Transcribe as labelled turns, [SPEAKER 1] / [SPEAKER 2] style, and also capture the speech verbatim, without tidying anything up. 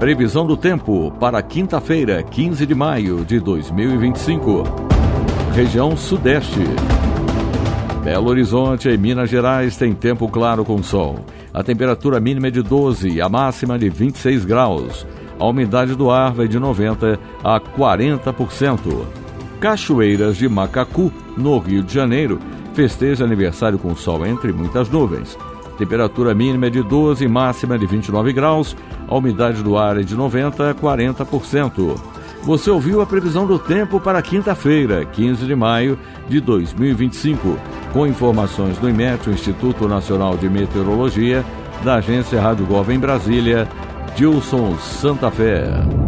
[SPEAKER 1] Previsão do tempo para quinta-feira, quinze de maio de dois mil e vinte e cinco. Região Sudeste. Belo Horizonte, em Minas Gerais, tem tempo claro com sol. A temperatura mínima é de doze e a máxima de vinte e seis graus. A umidade do ar vai de noventa a quarenta por cento. Cachoeiras de Macacu, no Rio de Janeiro, festeja aniversário com sol entre muitas nuvens. Temperatura mínima é de doze e máxima de vinte e nove graus. A umidade do ar é de noventa a quarenta por cento. Você ouviu a previsão do tempo para quinta-feira, quinze de maio de dois mil e vinte e cinco, com informações do IMET, o Instituto Nacional de Meteorologia, da Agência Rádio Gov em Brasília, Dilson Santa Fé.